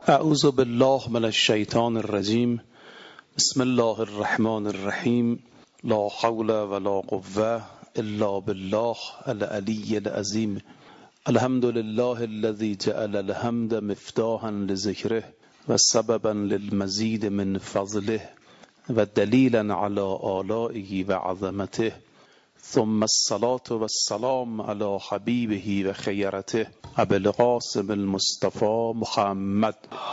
اعوذ بالله من الشیطان الرجیم. بسم الله الرحمن الرحیم. لا حول ولا قوة الا بالله العلی العظیم. الحمد لله الذي جعل الحمد مفتاحا لذکره و سببا للمزید من فضله و دلیلا على آلائه و عظمته. ثم الصلاة والسلام على حبیبه و خیرته ابی القاسم المصطفى محمد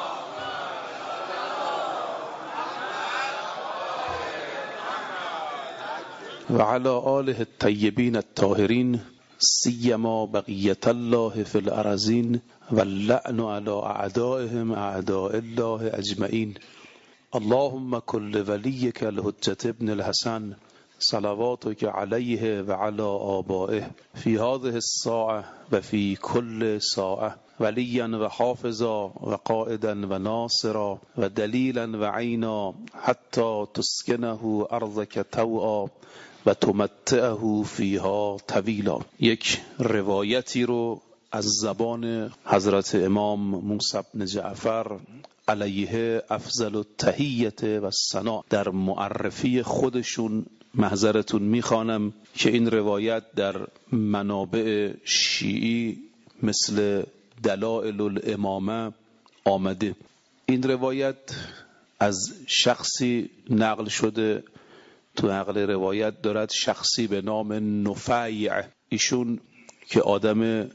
و علی آله الطیبین الطاهرین سیما بقیة الله فی الارضین و اللعن علی اعدائهم اعداء الله اجمعین. اللهم كل وليك الحجة ابن الحسن صلواتك عليه وعلى آبائه في هذه الساعة وفي كل ساعة وليا وحافظا وقائدا وناصرا ودليلا وعينا حتى تسكنه أرضك طوعا و تمتعه فيها طويلا. یک روایتی رو از زبان حضرت امام موسی بن جعفر علیه افضل التحیة و الثنا در معرفی خودشون محضرتون میخوانم که این روایت در منابع شیعی مثل دلائل الامامه آمده. این روایت از شخصی نقل شده، تو نقل روایت دارد شخصی به نام نفیع. ایشون که آدم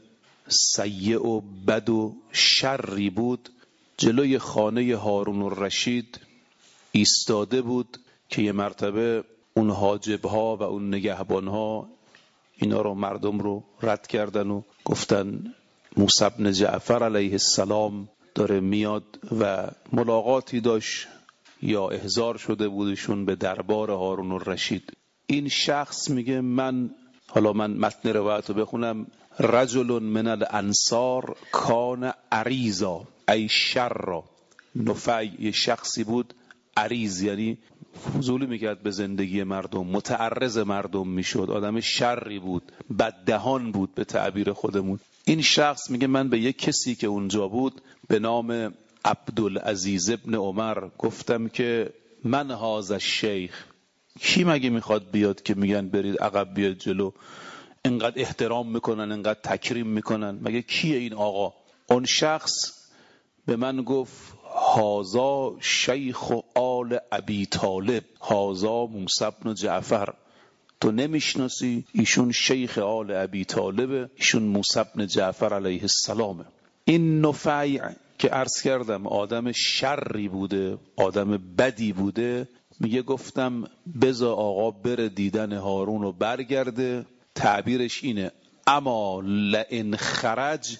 سیء و بد و شری بود، جلوی خانه هارون الرشید ایستاده بود که یه مرتبه اون حاجبها و اون نگهبانها اینا رو مردم رو رد کردن و گفتن موسی بن جعفر علیه السلام داره میاد و ملاقاتی داشت یا احضار شده بودشون به دربار هارون الرشید. این شخص میگه من متن روایت رو بخونم. رجل من الانصار کان عریضا ای شر. نفی یه شخصی بود عریض، یعنی فضولی میکرد به زندگی مردم، متعرض مردم میشد، آدم شری بود، بددهان بود به تعبیر خودمون. این شخص میگه من به یک کسی که اونجا بود به نام عبدالعزیز ابن عمر گفتم که من هذا الشیخ، کی مگه میخواد بیاد که میگن برید عقب بیاد جلو، انقدر احترام میکنن انقدر تکریم میکنن، مگه کیه این آقا؟ اون شخص به من گفت هازا شیخ آل ابی طالب، هازا موسی بن جعفر، تو نمیشناسی؟ ایشون شیخ آل ابی طالبه، ایشون موسی بن جعفر علیه السلامه. این نفیع که عرض کردم آدم شری بوده، آدم بدی بوده، میگه گفتم بذار آقا بره دیدن هارون و برگرده. تعبیرش اینه اما لئن خرج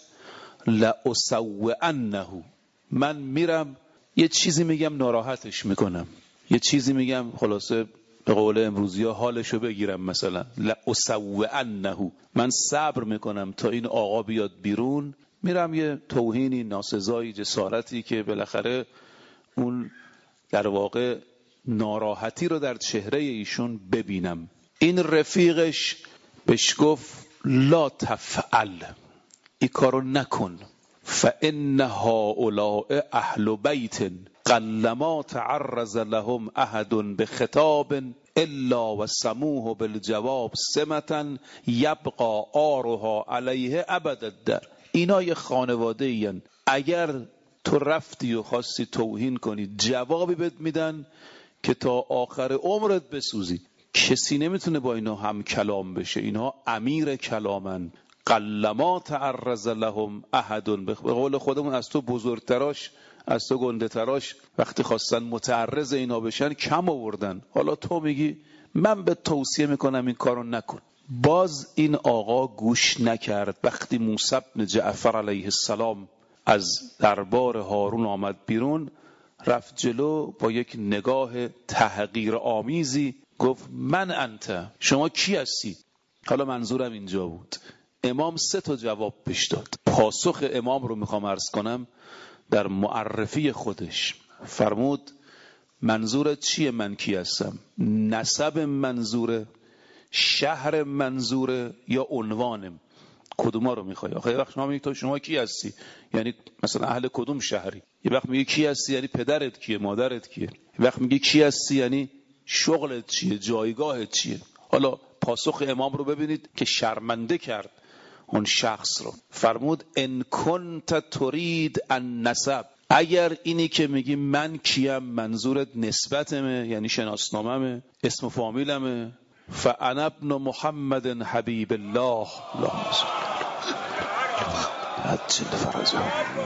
لأسوعنه، من میرم یه چیزی میگم ناراحتش میکنم، یه چیزی میگم خلاصه به قول امروزی ها حالشو بگیرم، مثلا لأسوعنه، من صبر میکنم تا این آقا بیاد بیرون، میرم یه توهینی ناسزایی جسارتی که بالاخره اون در واقع ناراحتی رو در چهره ایشون ببینم. این رفیقش بهش گفت لا تفعل، این کارو نکن، فان هؤلاء اهل بیت قلما تعرض لهم احد بخطاب الا وسموه بالجواب سمتا یبقى آرها علیه ابد الدهر. اینا یه خانواده این، اگر تو رفتی و خواستی توهین کنی جوابی بهت میدن که تا آخر عمرت بسوزی. کسی نمیتونه با اینا هم کلام بشه، اینا امیر کلامن. قلما تعرض لهم احد، به قول خودمون از تو بزرگتراش از تو گنده تراش وقتی خواستن متعرض اینا بشن کم آوردن، حالا تو میگی من به توصیه میکنم این کارو نکن. باز این آقا گوش نکرد. وقتی موسی بن جعفر علیه السلام از دربار هارون آمد بیرون، رفت جلو با یک نگاه تحقیر آمیزی گفت من انت، شما کی هستی؟ حالا منظورم اینجا بود. امام 3 جواب پیش داد. پاسخ امام رو میخوام عرض کنم در معرفی خودش. فرمود منظورت چیه؟ من کی هستم؟ نسب منظوره، شهر منظوره یا عنوانم؟ کدوما رو میخوای؟ آخه وقت شما میگی تو شما کی هستی، یعنی مثلا اهل کدوم شهری؟ یه وقت میگی کی هستی یعنی پدرت کیه، مادرت کیه؟ یه وقت میگی کی هستی یعنی شغلت چیه، جایگاهت چیه. حالا پاسخ امام رو ببینید که شرمنده کرد اون شخص رو. فرمود ان کنت ترید النسب، اگر اینی که میگی من کیم منظورت نسبتمه، یعنی شناسناممه، اسم و فامیلمه، فانا ابن محمد حبیب الله اللهم صل عجل فرجه،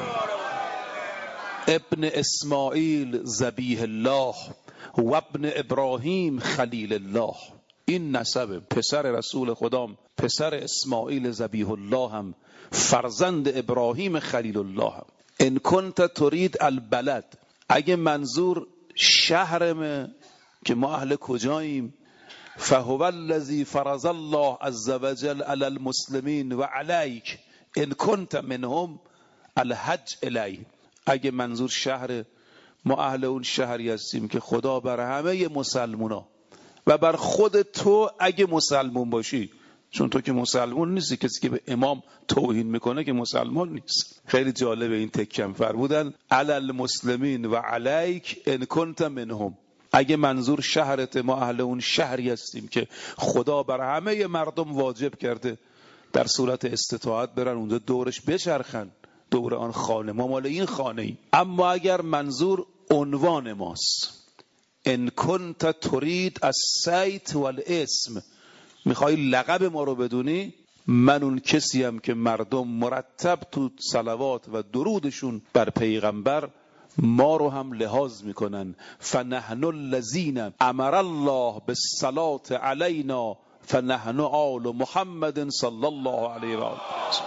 ابن اسماعیل ذبیح الله و ابن ابراهیم خلیل الله. این نسبه، پسر رسول خدام، پسر اسماعیل ذبیح الله هم، فرزند ابراهیم خلیل الله هم. ان کنت ترید البلد، اگه منظور شهرمه که ما اهل کجاییم، فهو الذی فرض الله عز وجل علی المسلمین و علیک ان کنت منهم الحج الیه. اگه منظور شهر، ما اهل اون شهری هستیم که خدا بر همه مسلمونا و بر خود تو اگه مسلمون باشی، چون تو که مسلمون نیستی، کسی که به امام توهین میکنه که مسلمان نیست. خیلی جالبه این تکم فرمودن علی المسلمین و علیک ان کنت منهم. اگه منظور شهرت، ما اهل اون شهری هستیم که خدا بر همه مردم واجب کرده در صورت استطاعت برن اونجا دورش بچرخن، دور آن خانه، ما مال این خانه ایم. اما اگر منظور عنوان ماست، ان کنت ترید الصیت والاسم، میخوای لقب ما رو بدونی، من اون کسیم که مردم مرتب تو صلوات و درودشون بر پیغمبر ما رو هم لحاظ میکنن. فنحن الذین امر الله بالصلاة علینا فنحن آل محمد صلی الله علیه و آله.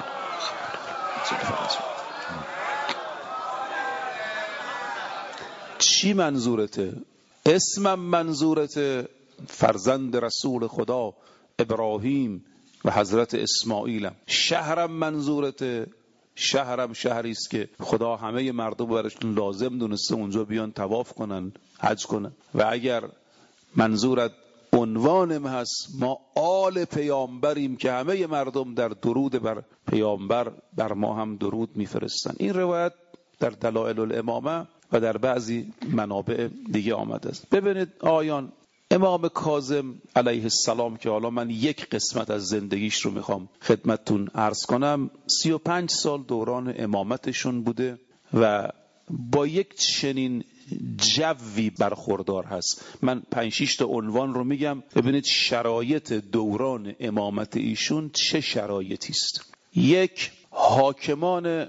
چی منظورته؟ اسمم منظورته، فرزند رسول خدا ابراهیم و حضرت اسماعیلم. شهرم منظورته، شهرم شهری است که خدا همه مردم براشون لازم دونسته اونجا بیان طواف کنن، حج کنن. و اگر منظورت عنوانم هست، ما آل پیامبریم که همه مردم در درود بر پیامبر بر ما هم درود میفرستن. این روایت در دلائل الامامه و در بعضی منابع دیگه آمده است. ببینید آیان امام کاظم علیه السلام که حالا من یک قسمت از زندگیش رو میخوام خدمتتون عرض کنم، 35 سال دوران امامتشون بوده و با یک چنین جوی برخوردار هست. من 5-6 تا عنوان رو میگم، ببینید شرایط دوران امامت ایشون چه شرایطی است. یک، حاکمان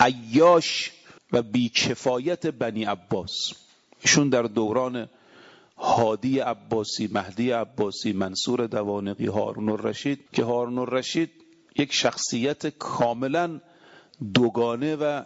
عیاش و بیکفایت بنی عباس. ایشون در دوران هادی عباسی، مهدی عباسی، منصور دوانقی، هارون الرشید، که هارون الرشید یک شخصیت کاملا دوگانه و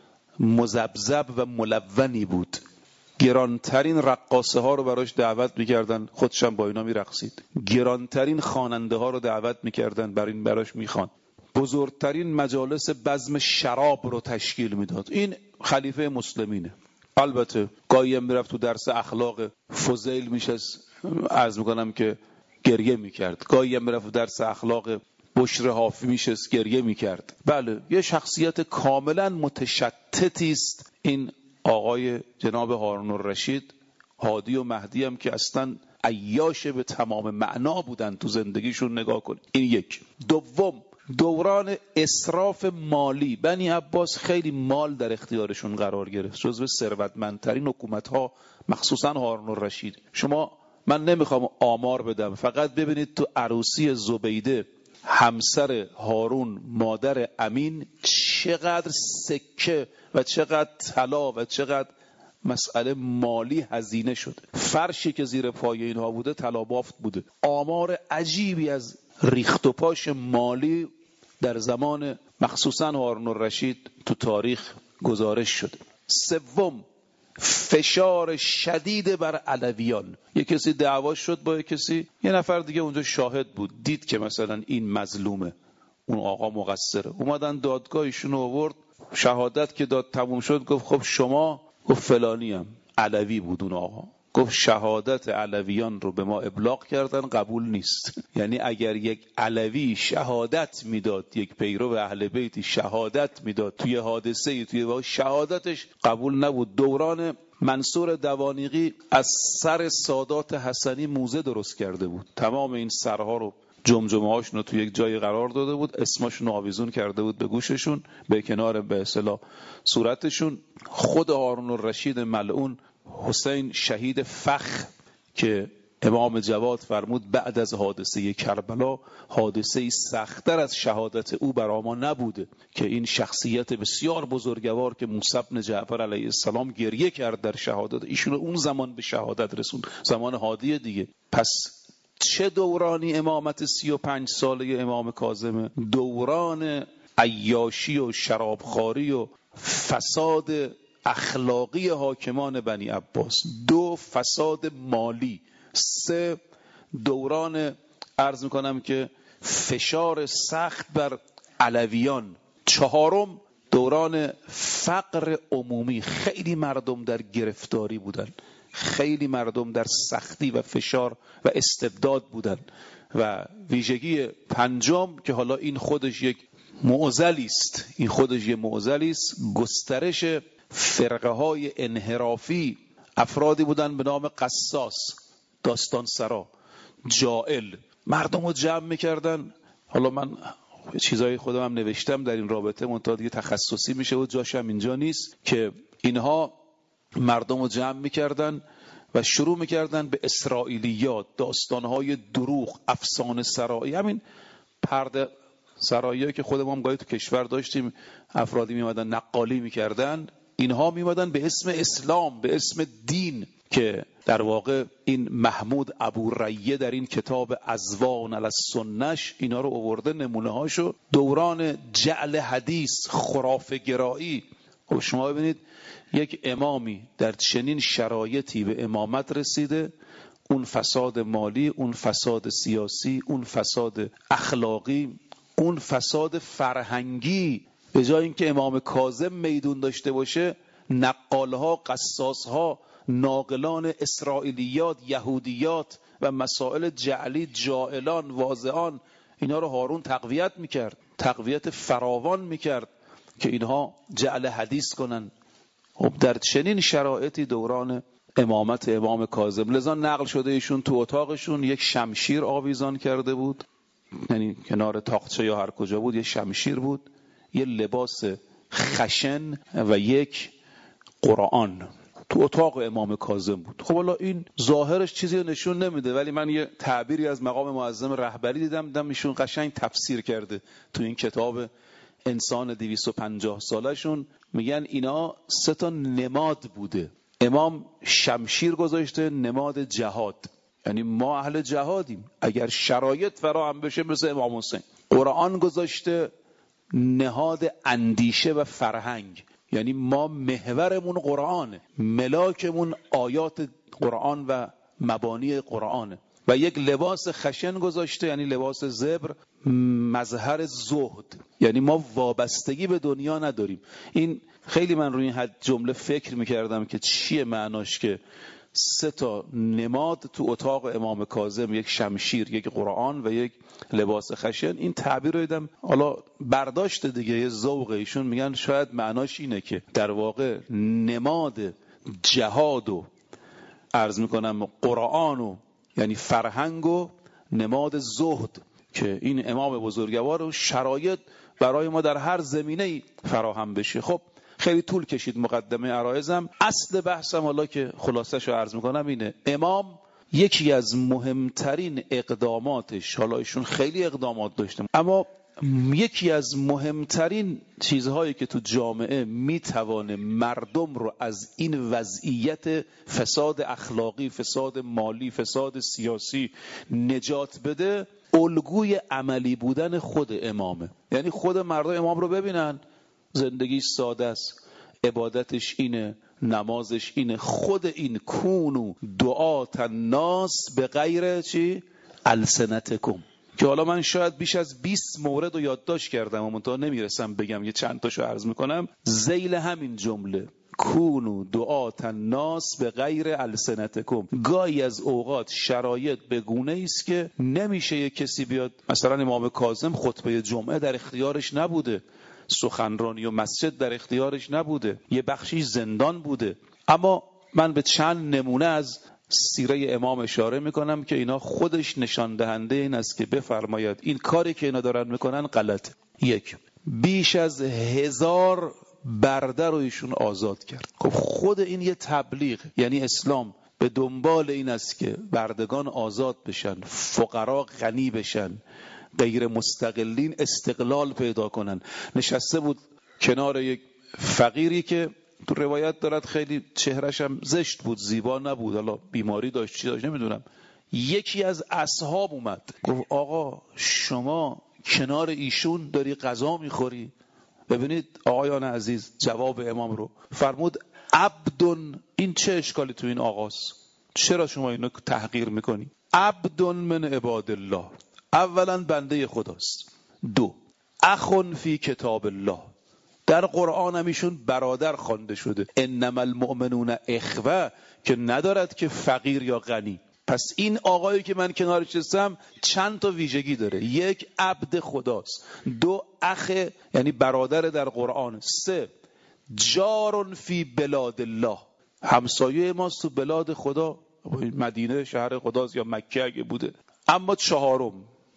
مذبذب و ملونی بود. گرانترین رقاصه ها رو براش دعوت میکردن، خودشم با اینا میرقصید. گرانترین خواننده ها رو دعوت میکردن، براش میخوان. بزرگترین مجالس بزم شراب رو تشکیل میداد. این خلیفه مسلمینه. البته گاهی هم میرفت تو درس اخلاق فضیل میشست، عرض میکنم که گریه میکرد. گاهی هم میرفت تو درس اخلاق بشر حافی میشست، گریه میکرد. بله، یه شخصیت کاملا متشتتی است این آقای جناب هارون الرشید. هادی و مهدی هم که اصلا عیاش به تمام معنا بودن تو زندگیشون، نگاه کنید. این یک. دوم، دوران اسراف مالی. بنی عباس خیلی مال در اختیارشون قرار گرفت، جزو ثروتمندترین حکومت‌ها مخصوصا هارون الرشید. شما، من نمیخوام آمار بدم، فقط ببینید تو عروسی زبیده همسر هارون مادر امین چقدر سکه و چقدر طلا و چقدر مسئله مالی هزینه شده. فرشی که زیر پای اینها بوده طلا بافت بوده. آمار عجیبی از ریخت و پاش مالی در زمان مخصوصا هارون الرشید تو تاریخ گزارش شده. سوم، فشار شدید بر علویان. یک کسی دعوا شد با یک کسی، یه نفر دیگه اونجا شاهد بود، دید که مثلا این مظلومه، اون آقا مقصره، اومدن دادگاهشون آورد، شهادت که داد تموم شد، گفت خب شما، گفت فلانی هم علوی بود اون آقا، گفت شهادت علویان رو به ما ابلاغ کردن، قبول نیست. یعنی اگر یک علوی شهادت میداد، یک پیرو اهل بیتی شهادت میداد توی حادثه، توی شهادتش قبول نبود. دوران منصور دوانیقی از سر سادات حسنی موزه درست کرده بود، تمام این سرها رو جمجمه هاشون رو توی یک جای قرار داده بود، اسمشون رو آویزون کرده بود به گوششون، به کنار به اصطلاح صورتشون. خود هارون الرشید ملعون، حسین شهید فخ که امام جواد فرمود بعد از حادثه کربلا حادثه سخت‌تر از شهادت او برای ما نبوده، که این شخصیت بسیار بزرگوار که موسی بن جعفر علیه السلام گریه کرد در شهادت ایشون، اون زمان به شهادت رسوند، زمان هادی دیگه. پس چه دورانی امامت 35 ساله امام کاظم؟ دوران عیاشی و شرابخواری و فساد اخلاقی حاکمان بنی عباس. 2 فساد مالی. 3 دوران عرض میکنم که فشار سخت بر علویان. 4 دوران فقر عمومی. خیلی مردم در گرفتاری بودن، خیلی مردم در سختی و فشار و استبداد بودن. و ویژگی 5 که حالا این خودش یک معضلی است، این خودش یک معضلی است، گسترش فرقه های انحرافی. افرادی بودن به نام قصاص، داستان سرا، جائل، مردم رو جمع میکردن. حالا من چیزای خودم هم نوشتم در این رابطه، منتها دیگه تخصصی میشه و جاشم اینجا نیست، که اینها مردم رو جمع میکردن و شروع میکردن به اسرائیلیات، داستانهای دروغ، افسانه سرایی، همین پرده سرایی که خودمون هم گاهی تو کشور داشتیم. افرادی میمدن نقالی میکردن، اینها میمدن به اسم اسلام، به اسم دین، که در واقع این محمود ابوریه در این کتاب ازوان علی السنش اینا رو آورده، نمونه هاشو. دوران جعل حدیث، خرافه گرایی. خب شما ببینید یک امامی در چنین شرایطی به امامت رسیده، اون فساد مالی، اون فساد سیاسی، اون فساد اخلاقی، اون فساد فرهنگی، به جای اینکه امام کاظم میدون داشته باشه، نقالها، قصاصها، ناقلان اسرائیلیات، یهودیات و مسائل جعلی، جائلان، واضعان، اینا رو هارون تقویت میکرد، تقویت فراوان میکرد که اینها جعل حدیث کنن. خب در چنین شرایطی دوران امامت امام کاظم، لذا نقل شده ایشون تو اتاقشون یک شمشیر آویزان کرده بود، یعنی کنار تاقچه یا هر کجا بود یه شمشیر بود، یه لباس خشن و یک قرآن تو اتاق امام کاظم بود. خب حالا این ظاهرش چیزی رو نشون نمیده، ولی من یه تعبیری از مقام معظم رهبری دیدم ایشون قشنگ تفسیر کرده تو این کتاب انسان 250 سالشون. میگن اینا 3 نماد بوده. امام شمشیر گذاشته، نماد جهاد، یعنی ما اهل جهادیم اگر شرایط فراهم بشه، مثل امام حسین. قرآن گذاشته، نهاد اندیشه و فرهنگ، یعنی ما محورمون قرآنه، ملاکمون آیات قرآن و مبانی قرآنه. و یک لباس خشن گذاشته، یعنی لباس زبر، مظهر زهد، یعنی ما وابستگی به دنیا نداریم. این خیلی من روی این حد جمله فکر میکردم که چیه معناش، که 3 نماد تو اتاق امام کاظم، یک شمشیر، یک قرآن و یک لباس خشن. این تعبیر رو دیدم، حالا برداشت دیگه، یه ذوق ایشون، میگن شاید معناش اینه که در واقع نماد جهاد و عرض میکنم قرآن و یعنی فرهنگ و نماد زهد، که این امام بزرگوار و شرایط برای ما در هر زمینه فراهم بشه. خب خیلی طول کشید مقدمه عرایزم. اصل بحثم حالا که خلاصش رو عرض میکنم اینه، امام یکی از مهمترین اقداماتش، حالا ایشون خیلی اقدامات داشته، اما یکی از مهمترین چیزهایی که تو جامعه میتوانه مردم رو از این وضعیت فساد اخلاقی، فساد مالی، فساد سیاسی نجات بده، الگوی عملی بودن خود امامه. یعنی خود مردم امام رو ببینن، زندگیش ساده است، عبادتش اینه، نمازش اینه، خود این کونو دعات الناس به غیر چی؟ السنتکم، که حالا من شاید بیش از 20 مورد رو یادداشت کردم و منتها نمیرسم بگم، یه چند تاشو عرض میکنم. ذیل همین جمله کونو دعات الناس به غیر السنتکم. گاهی از اوقات شرایط به گونه است که نمیشه یک کسی بیاد، مثلا امام کاظم خطبه جمعه در اختیارش نبوده، سخنرانی و مسجد در اختیارش نبوده، یه بخشی زندان بوده. اما من به چند نمونه از سیره امام اشاره میکنم که اینا خودش نشان دهنده این است که بفرماید این کاری که اینا دارن میکنن غلطه. یک، بیش از 1000 برده رو ایشون آزاد کرد. خب خود این یه تبلیغ، یعنی اسلام به دنبال این است که بردگان آزاد بشن، فقرا غنی بشن، غیر مستقلین استقلال پیدا کنن. نشسته بود کنار یک فقیری که تو روایت دارد خیلی چهرش هم زشت بود، زیبا نبود، حالا بیماری داشت چی داشت نمیدونم. یکی از اصحاب اومد گفت آقا شما کنار ایشون داری غذا میخوری؟ ببینید آقایان عزیز جواب امام رو فرمود عبدن. این چه اشکالی تو این آقاست؟ چرا شما اینو تحقیر میکنی؟ عبدن من عباد الله، اولا بنده خداست. دو، اخون فی کتاب الله، در قرآن هم ایشون برادر خوانده شده. انما المؤمنون اخوه، که ندارد که فقیر یا غنی. پس این آقایی که من کنارش هستم چند تا ویژگی داره. یک، عبد خداست. دو، اخ یعنی برادر در قرآن. سه، جار فی بلاد الله، همسایه ماست تو بلاد خدا، مدینه شهر خداست یا مکه اگه بوده. اما چهارم،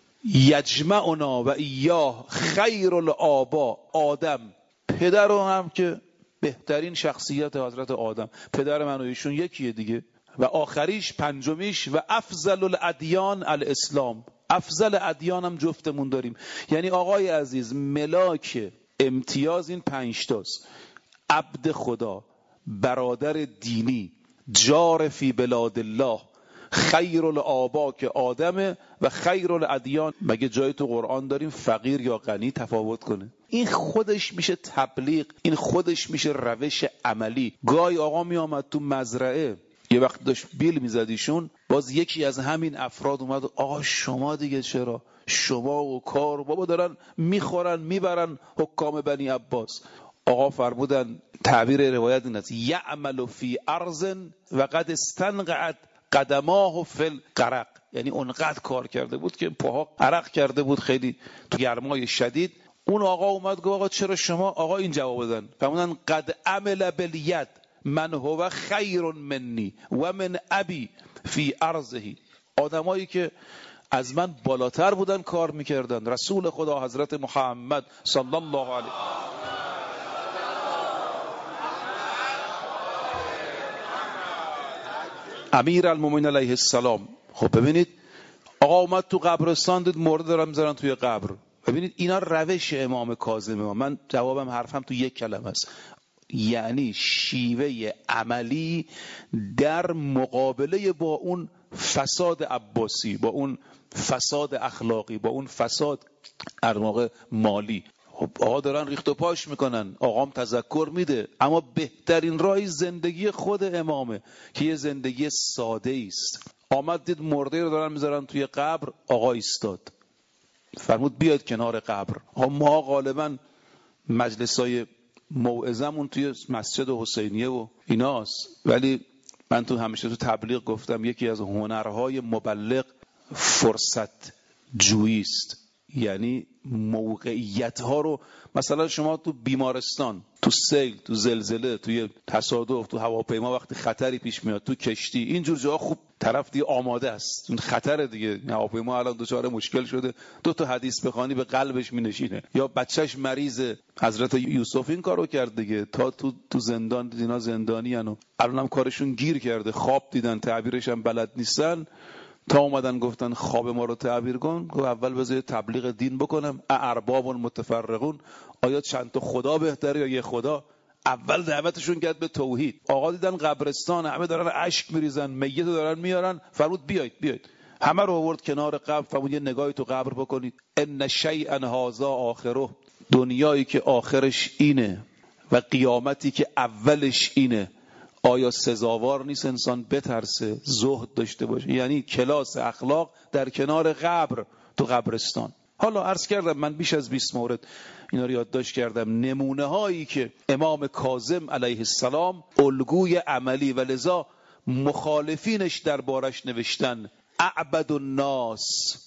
یجمعنا و ایاه خیر الآبا، آدم، پدر رو هم که بهترین شخصیت حضرت آدم، پدر من و ایشون یکیه دیگه. و آخریش پنجمیش و افضل الادیان الاسلام، افضل ادیان هم جفتمون داریم. یعنی آقای عزیز ملاک امتیاز این 5 تاست: عبد خدا، برادر دینی، جار فی بلاد الله، خیر الآبا که آدمه، و خیر الادیان. مگه جای تو قرآن داریم فقیر یا غنی تفاوت کنه؟ این خودش میشه تبلیغ، این خودش میشه روش عملی. گاهی آقا می آمد تو مزرعه، یه وقت داشت بیل میزدیشون، باز یکی از همین افراد اومد آقا شما دیگه چرا؟ شما و کار بابا دارن میخورن میبرن حکام بنی عباس. آقا فرمودن تعبیر روایت این است: یعمل فی ارض و قد استنقعت قدماه فی الغرق. یعنی اونقدر کار کرده بود که پاها عرق کرده بود خیلی تو گرمای شدید. اون آقا اومد گفت آقا چرا شما؟ آقا این جواب دادن، فرمودن قد عمل بالید من هو خیر منی و من ابی فی ارضه. آدمایی که از من بالاتر بودن کار میکردن. رسول خدا حضرت محمد صلی الله علیه امیر المومنین علیه السلام. خب ببینید آقا اومد تو قبرستان، دید مرده دارن میذارن توی قبر. ببینید اینا روش امام کاظمه. من جوابم حرفم تو یک کلمه است، یعنی شیوه عملی در مقابله با اون فساد عباسی، با اون فساد اخلاقی، با اون فساد در واقع مالی. خب آقا دارن ریخت و پاش میکنن، آقام تذکر میده، اما بهترین راهی زندگی خود امامه که یه زندگی ساده است. آمد دید مرده رو دارن میذارن توی قبر، آقا ایستاد فرمود بیاید کنار قبر. ما غالبا مجلسای موعظمون توی مسجد حسینیه و ایناست، ولی من تو همیشه تو تبلیغ گفتم یکی از هنرهای مبلغ فرصت جویی است. یعنی موقعیت ها رو، مثلا شما تو بیمارستان، تو سیل، تو زلزله، توی تصادف، تو هواپیما وقتی خطری پیش میاد، تو کشتی، اینجور جاها خوب طرف دیگه آماده است. اون خطر دیگه، هواپیما الان دچار مشکل شده، 2 تا حدیث بخوانی به قلبش مینشینه. یا بچهش مریضه، حضرت یوسف این کارو کرد دیگه، تا تو زندان اینا زندانی ان و الانم کارشون گیر کرده، خواب دیدن، تعبیرش هم بلد نیستن، تا اومدن گفتن خواب ما رو تعبیر کن. گفت اول بذار تبلیغ دین بکنم. ارباب متفرقون، آیا چند تا خدا بهتره یا یه خدا؟ اول دعوتشون کرد به توحید. آقا دیدن قبرستان، همه دارن اشک میریزن، میت رو دارن میارن، فرمود بیایید. همه رو آورد کنار قبر، فرمود یه نگاهی تو قبر بکنید. ان شیئا هذا آخره، دنیایی که آخرش اینه و قیامتی که اولش اینه، آیا سزاوار نیست انسان بترسه، زهد داشته باشه؟ یعنی کلاس اخلاق در کنار قبر، تو قبرستان. حالا عرض کردم من بیش از 20 مورد اینا رو یادداشت کردم، نمونه هایی که امام کاظم علیه السلام الگوی عملی و لذا مخالفینش دربارش نوشتن اعبد الناس،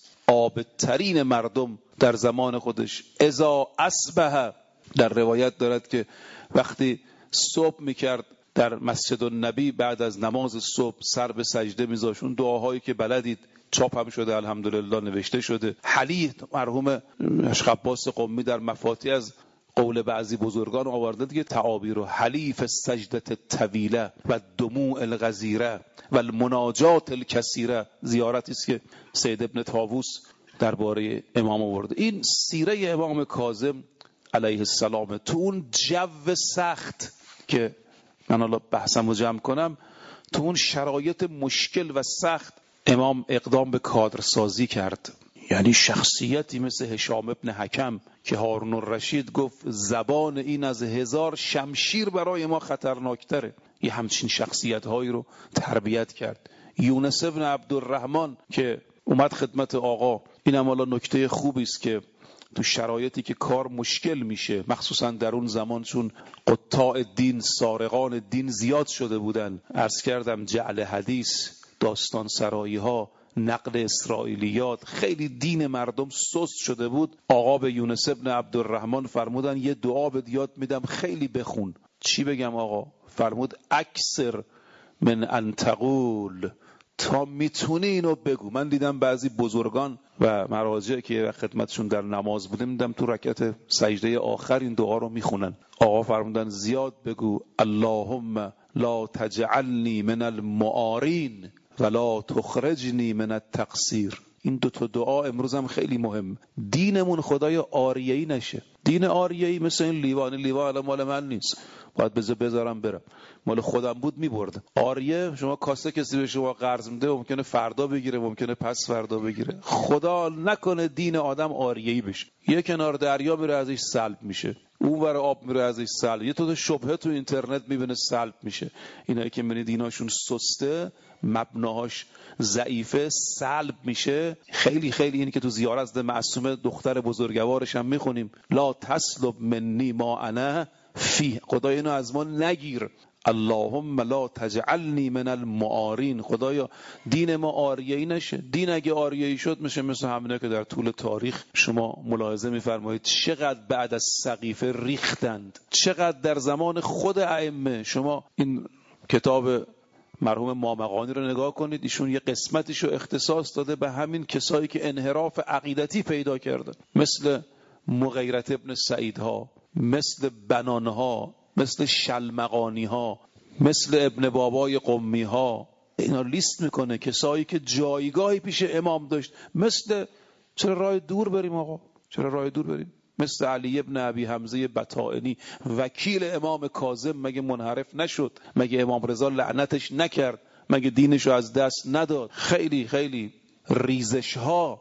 عابدترین مردم در زمان خودش. اذا اصبح، در روایت دارد که وقتی صبح میکرد در مسجد النبی بعد از نماز صبح سر به سجده میذاشت، اون دعاهایی که بلدید چاپ هم شده الحمدلله، نوشته شده. حلی مرحوم اشخباس قمی در مفاتیح از قول بعضی بزرگان آورده دیگه، تعابیر و حلیف السجدة الطویله و دموع الغزیره و المناجات الکثیره، زیارتی است که سید ابن طاووس درباره امام آورده. این سیره امام کاظم علیه السلام. تو اون جو سخت که من حالا بحثمو جمع کنم، تو اون شرایط مشکل و سخت امام اقدام به کادرسازی کرد. یعنی شخصیتی مثل هشام ابن حکم که هارون الرشید گفت زبان این از 1000 شمشیر برای ما خطرناکتره، یه همچین شخصیت هایی رو تربیت کرد. یونس ابن عبدالرحمن که اومد خدمت آقا، اینم حالا نکته خوبی است که تو شرایطی که کار مشکل میشه، مخصوصا در اون زمان چون قطاع دین، سارقان دین زیاد شده بودن، عرض کردم جعل حدیث، داستان سرایی ها، نقل اسرائیلیات، خیلی دین مردم سست شده بود. آقا به یونس ابن عبدالرحمن فرمودن یه دعا بهت یاد میدم خیلی بخون. چی بگم آقا؟ فرمود اکثر من ان تقول، تا میتونی اینو بگو. من دیدم بعضی بزرگان و مراجع که خدمتشون در نماز بودیم، دیدم تو رکعت سجده آخر این دعا رو میخونن. آقا فرمودن زیاد بگو اللهم لا تجعلنی من المعارین ولا تخرجنی من التقصیر. این دوتا دعا امروز هم خیلی مهم. دینمون خدای آریه‌ای نشه. دین آریه‌ای مثل این لیوان مال من نیست، باید بذارم برم، مال خودم بود میبردم. آریه شما کاسه کسی به شما قرض میده ممکنه فردا بگیره، ممکنه پس فردا بگیره. خدا نکنه دین آدم آریه‌ای بشه، یه کنار دریا میره ازش سلب میشه، اون ور آب میره ازش سلب، یه تو شبهه تو اینترنت میبینه سلب میشه. اینایی که میبینید دیناشون سسته، مبناهاش ضعیفه، سلب میشه. خیلی خیلی اینی که تو زیارت از معصومه دختر بزرگوارش هم میخونیم لا تسلب منی ما انا فی، خدای اینو از ما نگیر. اللهم لا تجعلنی من المعارین، خدایا دین ما آریه‌ای نشه. دین اگه آریه‌ای شد میشه مثل همینه که در طول تاریخ شما ملاحظه میفرمایید چقدر بعد از سقیفه ریختند، چقدر در زمان خود ائمه. شما این کتاب مرحوم مامقانی رو نگاه کنید، ایشون یه قسمتیشو اختصاص داده به همین کسایی که انحراف عقیدتی پیدا کردن، مثل مغیرت ابن سعید ها، مثل بنان ها، مثل شلمقانی ها، مثل ابن بابای قمی ها. اینا لیست میکنه کسایی که جایگاهی پیش امام داشت. مثل چرا راه دور بریم آقا؟ چرا راه دور بریم؟ مثل علی ابن ابی حمزه بطائنی وکیل امام کاظم، مگه منحرف نشد؟ مگه امام رضا لعنتش نکرد؟ مگه دینشو از دست نداد؟ خیلی خیلی ریزش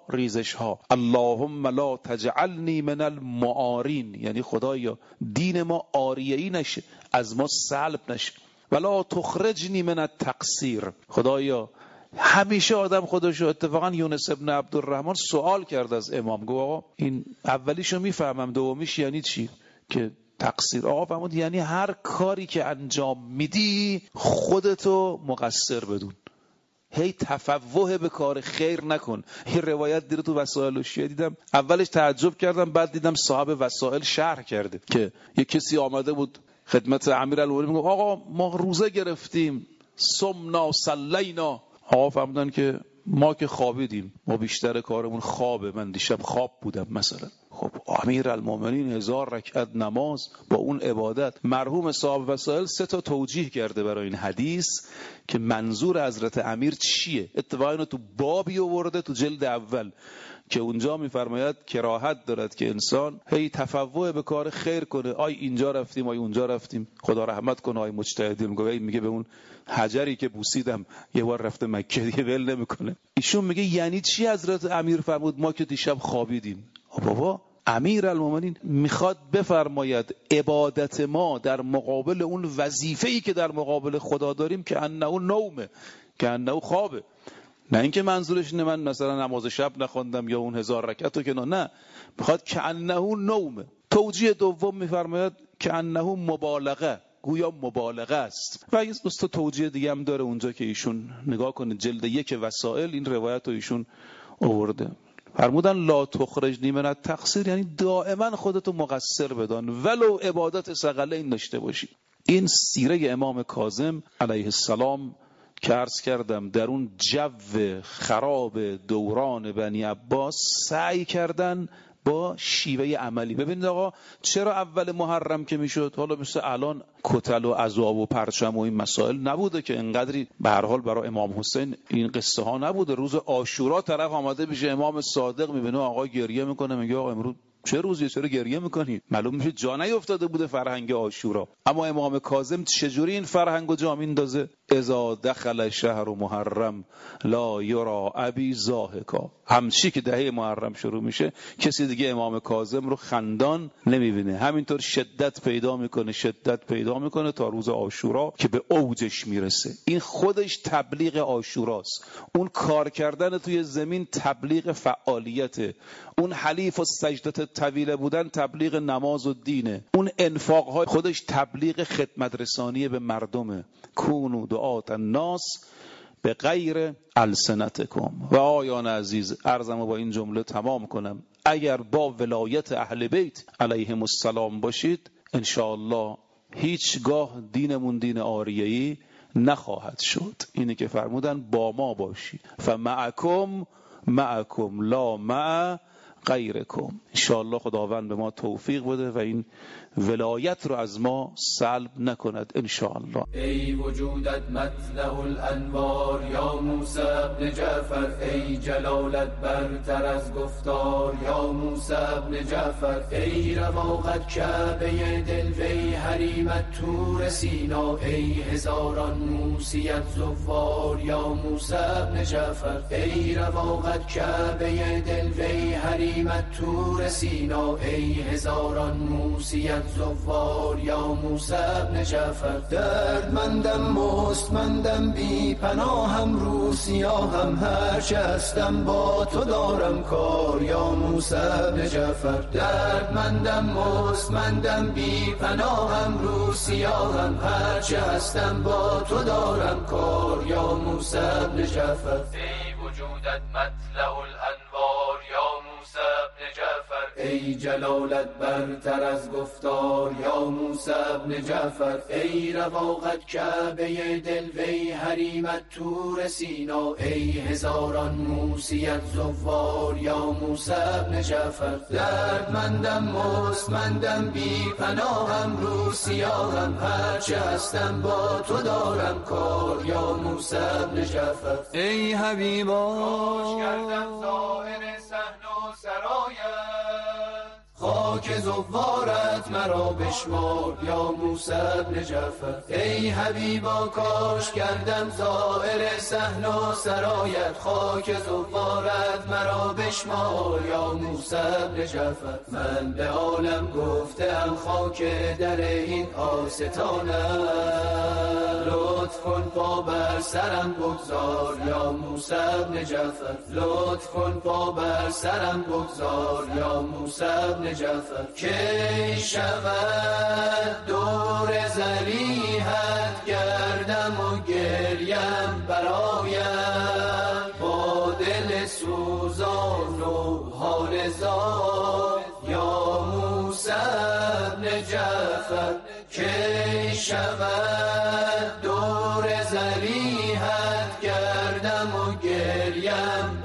ها. اللهم لا تجعلنی من المعارین، یعنی خدایا دین ما آریه‌ای نشه، از ما سلب نشه. ولا تخرجنی من التقصیر، خدایا همیشه آدم خودشو. اتفاقا یونس ابن عبدالرحمن سوال کرد از امام، گفت آقا این اولیشو میفهمم، دومیش یعنی چی که تقصیر؟ آقا فرمود یعنی هر کاری که انجام میدی خودتو مقصر بدون، هی تفوه به کار خیر نکن. این روایت دیره تو وسائل و شیعه دیدم، اولش تعجب کردم، بعد دیدم صاحب وسائل شرح کرده که یک کسی آمده بود خدمت امیرالمومنین میگه آقا ما روزه گرفتیم، صمنا صلینا. آقا فرمودن که ما که خوابیدیم، ما بیشتر کارمون خوابه، من دیشب خواب بودم مثلا. خب امیرالمومنین 1000 رکعت نماز با اون عبادت. مرحوم صاحب وسائل 3 تا توجیه کرده برای این حدیث که منظور حضرت امیر چیه. اتفاقا اینو تو بابی آورده تو جلد اول که اونجا میفرماید کراهت دارد که انسان هی تفوه به کار خیر کنه، آی اینجا رفتیم آی اونجا رفتیم، خدا رحمت کنه آی مجتهدین. میگه به اون حجری که بوسیدم یه بار رفته مکه دیگه ول نمیکنه. ایشون میگه یعنی چی حضرت امیر فرمود ما که دیشب خوابیدیم؟ بابا امیرالمومنین میخواد بفرماید عبادت ما در مقابل اون وظیفه‌ای که در مقابل خدا داریم که انه نومه، که انه خوابه. نه اینکه منظورش اینه من مثلا نماز شب نخوندم یا اون 1000 رکعتو که نه، میخواد کأنه نومه. توجیه دوم میفرماید کأنه مبالغه، گویا مبالغه است. و یه دوست توجیه دیگه هم داره اونجا که ایشون نگاه کنه جلد 1 وسائل این روایت رو ایشون آورده، فرمودن لا تخرجنی من التقصیر، یعنی دائما خودتو مقصر بدان ولو عبادت ثقلین داشته باشی. این سیره امام کاظم علیه السلام که عرض کردم در اون جو خراب دوران بنی عباس سعی کردن با شیوه عملی. ببینید آقا چرا اول محرم که میشد، حالا مثل الان کتل و عذاب و پرچم و این مسائل نبوده که انقدری به هر حال برای امام حسین این قصه ها نبوده. روز عاشورا طرف آمده میشه امام صادق میبینه آقا گریه میکنه، میگه آقا امروز چه روزیه چرا گریه میکنی؟ معلوم میشه جا نیافتاده بوده فرهنگ عاشورا. اما امام کاظم چجوری این فرهنگو جا میندازه؟ اذا دخل شهر محرم لا یرا ابی ضاحکا، همچی که دهه محرم شروع میشه کسی دیگه امام کاظم رو خندان نمیبینه. همینطور شدت پیدا میکنه تا روز عاشورا که به اوجش میرسه. این خودش تبلیغ عاشوراست. اون کار کردن توی زمین تبلیغ فعالیته. اون حلیف و سجدت طویله بودن تبلیغ نماز و دینه. اون انفاقهای خودش تبلیغ خدمت رسانی به مردمه. کونو دعات الناس به غیر السنتکم. و آیان عزیز عرضمو با این جمله تمام کنم، اگر با ولایت اهل بیت علیهم السلام باشید انشاءالله هیچگاه دینمون دین آریه‌ای نخواهد شد. اینه که فرمودن با ما باشی، فمعکم لا مع غیرکم. انشاءالله خداوند به ما توفیق بده و این ولایت رو از ما سلب نکند انشاءالله. ای وجودت مطلع الانوار یا موسی ابن جعفر، ای جلالت برتر از گفتار یا موسی ابن جعفر، ای رواقت کعبه دل وی حریمت تور سینا، ای هزاران موسیت زوار یا موسی ابن جعفر، ای رواقت کعبه دل وی حریمت تور سینا، ای هزاران موسیت زوار یا موسی ابن جعفر. دردمندم مستمندم بی پناهم رو سیاهم، هرچه هستم با تو دارم کار یا موسی ابن جعفر. دردمندم مستمندم بی پناهم رو سیاهم، هرچه هستم با تو دارم کار یا موسی ابن جعفر. ای وجودت مطلع الانوار یا موسی ابن جعفر، ای جلالت برتر از گفتار یا موسی ابن جعفر، ای رواقت کعبه دل وی حریمت تور سینا، ای هزاران موسیت زوار یا موسی ابن جعفر. دردمندم مستمندم بی پناهم رو سیاهم، هرچه هستم با تو دارم کار یا موسی ابن جعفر. ای حبیبا خوش کردم ظاهر صحن و سرایت، خاک زوارت مرا بشمار یا موسی ابن جعفر. ای حبیبا کاش کردم ظاهر صحن و سرایت، خاک زوارت مرا بشمار یا موسی ابن جعفر. من به عالم گفتم خاک در این آستانم، لطف کن پا بر سرم بگذار یا موسی ابن جعفر، لطف کن پا بر سرم بگذار یا موسی ابن جعفر. کی شود دور ضریحت گردم و گریم برایم، با دل سوزان و حال زار یا موسی ابن جعفر. کی شود دور ضریحت گردم و گریم